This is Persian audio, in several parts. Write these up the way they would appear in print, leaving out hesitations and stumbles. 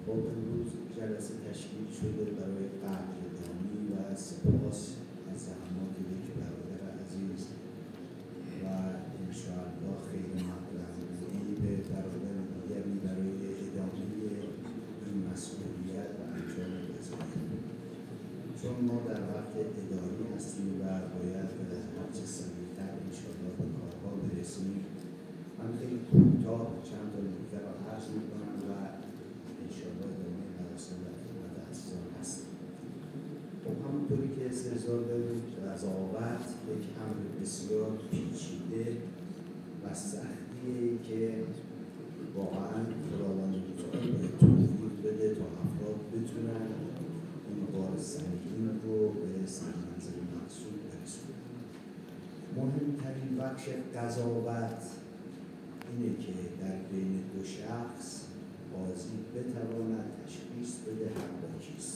خب امروز جلسه تشکیل شده برای قدردانی و سپاس از زحمات یک برادر عزیز و انشاءالله خیر مقدمی به برادر دیگری برای ادامه این مسئولیت و انجام وظایف. چون ما در وقت اداری هستیم و باید هرچه سریعتر انشاءالله به کارها برسیم. من خیلی کوتاه چند تا نکته را عرض می‌کنم و انشاءالله ادامه مراسم و خدمت عزیزان هستیم. خب همونطوری که استحضار دارید، قضاوت یک امر بسیار پیچیده و سختیه که واقعاً خداوند متعال باید توفیق بده تا افراد بتونن این بار سنگین رو به سرمنزل مقصود برسونن. مهمترین بخش قضاوت اینه که در بین دو شخص قاضی بتواند تشخیص بده حق با کیست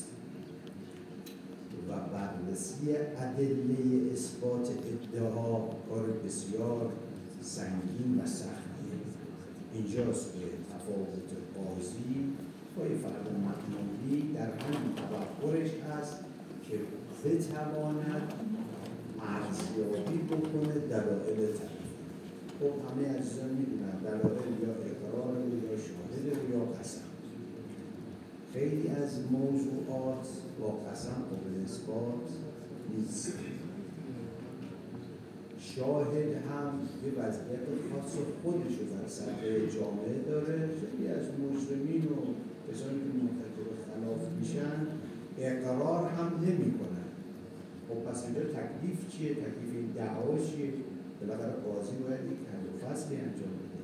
و بررسی ادله اثبات ادعا کار بسیار سنگین و سختیه. اینجاست که تفاوت قاضی با فرد معمولی در همین توقعش هست که بتواند ارزیابی بکنه دلایل طرف. خب همه عزیزان میدونن دلایل یا اقرار یا شاهد یا قسم. خیلی از موضوعات با قسم قابل اثبات نیست. شاهد هم یه وضعیت خاص خودش رو در سطح جامعه داره. خیلی از مجرمین و کسانی که مرتکب خلاف میشن اقرار هم نمی کنن. خب پس اینجا تکلیف چیه؟ تکلیف این دعوا چیه؟ بالاخره قاضی باید یک حل و فصلی انجام بده.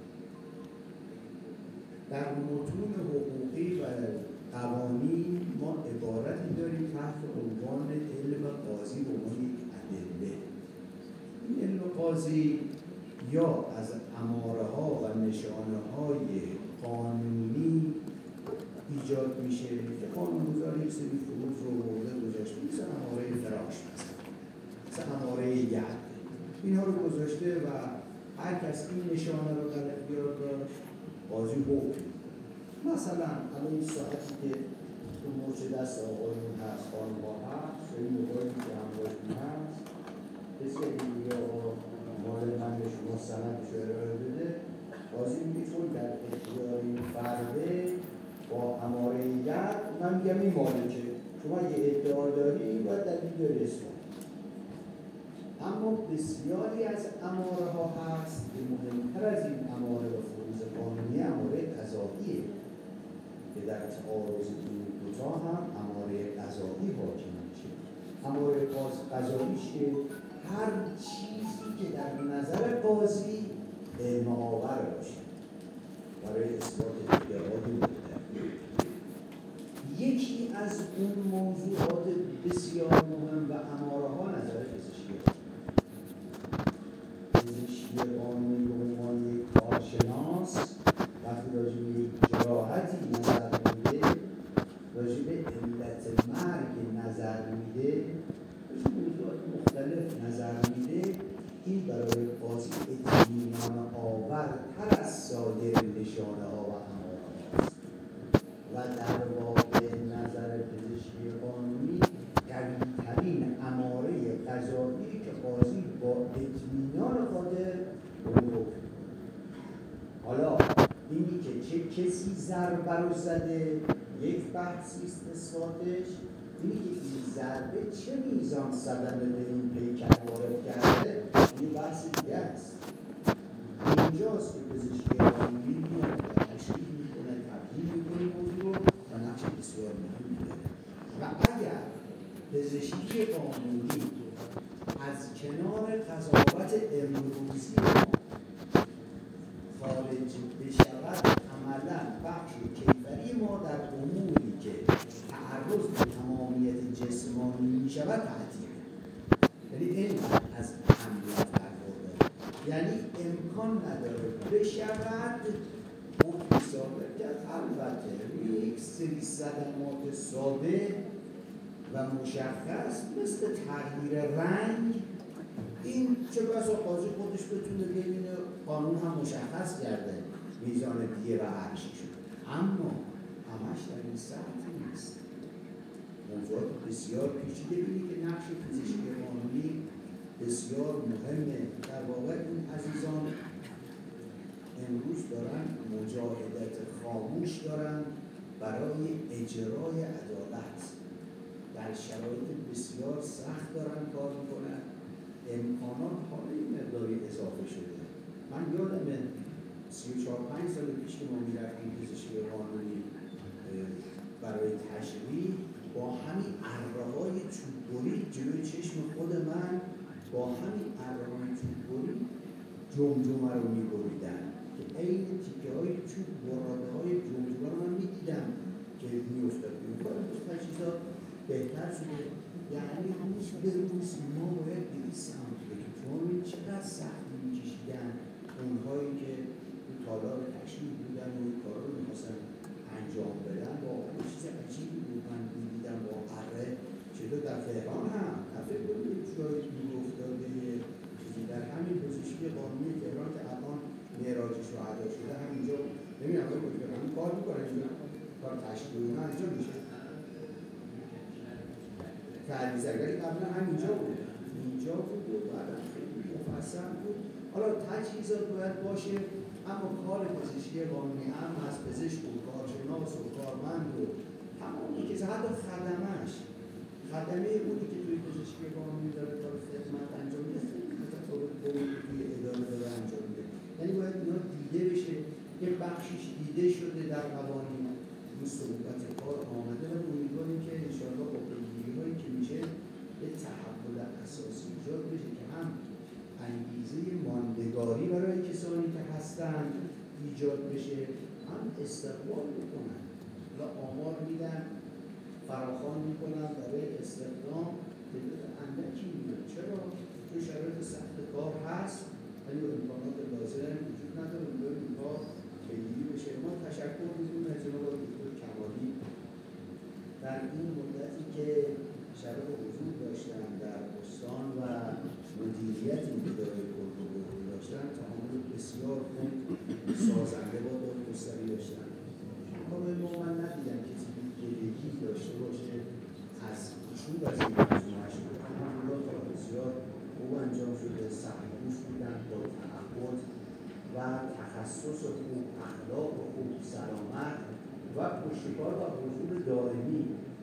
در متون حقوقی و قوانین ما عبارتی داریم تحت عنوان علم قاضی به عنوان یک ادله. این علم قاضی یا از اماره ها و نشانه های قانونی ایجاد میشه که قانونگذار یک سری فروض رو برده گذاشته، مثل اماره فراش مثل اماره ید اینها رو گذاشته و هر کس این نشانه رو در اختیار داشت قاضی حکم. مثلا الان این ساعتی که تو مورچ دست آقایون هست، خانم‌ها هست، این موبایلی که همراهتون هست، کسی که دیگه مال من به شما سندش رو ارائه بده، قاضی میتون در اختیار این فرده با اماره ید، من میگم این مالکه شما یه ادعا داری باید دلیل داری اثبات. اما بسیاری از اماره ها هست که مهمتر از این اماره و فروض قانونی اماره قضاییه که در تعارض این دوتا هم اماره قضایی حاکم میشه. اماره قضایی که هر چیزی که در نظر قاضی علم آور باشه برای اثبات ادعای مدعی. یکی از اون موضوعات بسیار مهم و اماره ها نظر پزشکی قانونی به عنوان یک کارشناس وقتی راجع به یک جراحتی نظر میده، راجع به علت مرگ نظر میده، راجع به موضوعات مختلف نظر میده، این برای قاضی اطمینان آورتر از سایر نشانه ها و اماره هاست و در واقع نظر پزشکی قانونی قوی‌ترین اماره قضایی که قاضی با اطمینان قادر رو. حالا اینی که چه کسی ضربه رو زده یک بحثی است اثباتش، اینی که این ضربه چه میزان صدمه به این پیکر وارد کرده این بحث دیگه است. اینجاست که پزشکی قانونی میاد و تشکیل میکنه، تبدیل میکنه موضوع و نقش بسیار مهمی داره. و اگر پزشکی قانونی از کنار قضاوت امروزی خارج بشود، عملاً بخش کیفری ما در اموری که تعرض به تمامیت جسمانی می شود تعطیل. یعنی اینقدر از اهمیت برخورداره، یعنی امکان نداره بشود حکم ثابت کرد. البته یک سری صدمات ساده و مشخص مثل تغییر رنگ، این چه بسا قاضی خودش بتونه ببینه، قانون هم مشخص کرده میزان دیه و هرچی شد. اما همش در این سطح نیست. موضوعات بسیار پیچیده بینی که نقش پزشکی قانونی بسیار مهمه. در واقع این عزیزان امروز دارن مجاهدت خاموش دارن برای اجرای عدالت، در شرایط بسیار سخت دارن کار میکنن. امکانات حالا این مقداری اضافه شده. من یادمه 34-35 سال پیش که ما میرفتیم پزشکی قانونی برای تشریح، با همین اره‌های چوب‌بری جلوی چشم خود من با همین اره‌های چوب‌بری جمجمه رو می‌بریدن که عین تیکه‌های چوب براده‌های جمجمه رو من می‌دیدم که می‌افتاد. این کار تجهیزات بهتر شده. یعنی روز به روز ما باید به این سمت بریم. شما ببینید چقدر سختی می‌کشیدن اونهایی که تو تالار تشریح بودن و این کارا رو می‌خواستن انجام بدن. با اون چیز عجیبی بود من می‌دیدم با اره چطور در تهران هم فکر کنید جایی می‌افتاده چیزی در همین پزشکی قانونی تهران که الان معراج شهدا شده همینجا نمی‌دونم آقای دکتر همین کار می‌کنن اینجا کار تشریح اینا انجام میشه. تعویض‌گری قبلا همینجا بود. اینجا بود و بعدم خیلی مفصل بود. حالا تجهیزات باید باشه، اما کار پزشکی قانونی هم از پزشک و کارشناس و کارمند و تمامی که حتی خدمه اونی که توی پزشکی قانونی داره کار خدمت انجام میده خیلی توی اداره داره انجام میده. یعنی باید اینا دیده بشه. یه بخشیش دیده شده در قوانین این صحبت کار آمده و امیدواریم که انشاءالله با پیگیری‌هایی که میشه یه تحول اساسی ایجاد بشه که هم انگیزه ماندگاری برای کسانی که هستن ایجاد بشه، هم استقبال بکنن. حالا آمار میدن فراخوان میکنن برای استخدام تعداد اندکی میدن. چرا؟ تو شرایط سخت کار هست ولی امکانات لازم وجود نداره. امیدواریم این کار پیگیری بشه. ما تشکر می‌کنیم از جناب دکتر کمالی در این مدتی که شرف حضور داشتن در استان و مدیریت این اداره کل‌به‌کل داشتن، تعامل بسیار خوب سازنده با دادگستری داشتن. من ندیدم کسی گلگی داشته باشه از ایشون و از این موضوع نشده. اما کار بسیار خوب انجام شده، سخت‌کوش بودن با تعهد و تخصص خوب، اخلاق خوب، سلامت و پشتکار و حضور دائمی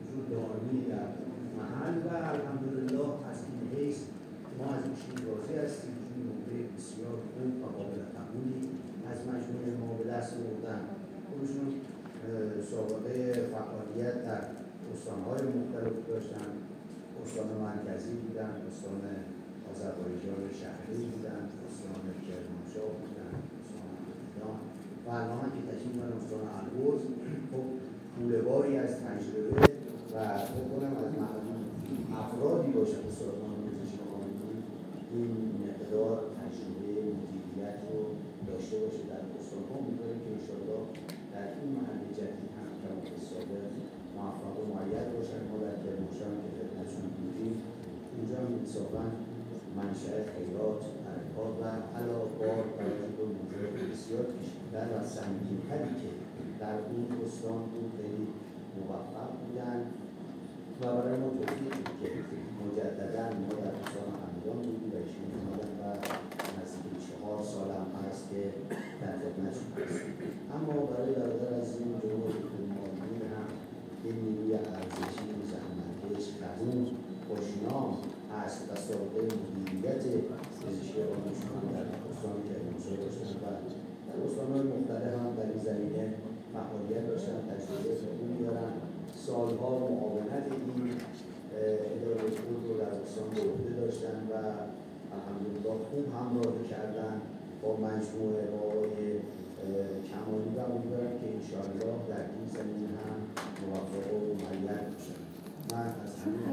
در محل و الحمدلله از این حیث ما از ایشون راضی هستیم. این نمره بسیار خوب و قابل قبولی از مجموعه ما به دست آوردن. خودشون سابقه فعالیت در استان‌های مختلف داشتن. استان مرکزی بودن، استان آذربایجان شهری بودن، استان کرمانشاه بودن، استان همدان و الان که تشریف دارن استان البرز. خب گوله‌باری از تجربه و فکر کنم از معلوم افرادی باشن استادان پزشکی قانونی این مقدار تجربه مدیریت رو داشته باشه در استان‌ها. امیدواریم که انشاءالله در این محل جدید هم کمابه سابق موفق و مؤید باشن. ما در کرمانشاه که خدمتشون بودیم اونجا هم انصافاً منشأ خیرات، حرکات و علاوه بار برای موضوع بسیار پیچیده‌تر و سنگین‌تری که در اون استان بود خیلی موفق بودن و برای ما توفیق بود که مجدداً ما در استان همدان بودیم و ایشون اومدن و نزدیک 4 سال هم هست که در خدمتشون هستیم. اما برای برادر عزیزم جناب دکتر مالی هم یه نیروی ارزشی، زحمتکش، خدوم، خوشنام هست و سابقه مدیریت پزشکی قانونیشون در استان کرمانشاه داشتن و در استان‌های مختلف هم در این زمینه فعالیت داشتن، تجربه خوبی دارن. سالها معاونت این اداره کل رو در استان به عهده داشتن و الحمدلله خوب همراهی کردن با مجموعه با آقای کمالی و امیدوارم که انشاءالله در این زمینه هم موفق و مؤید باشن. من از همین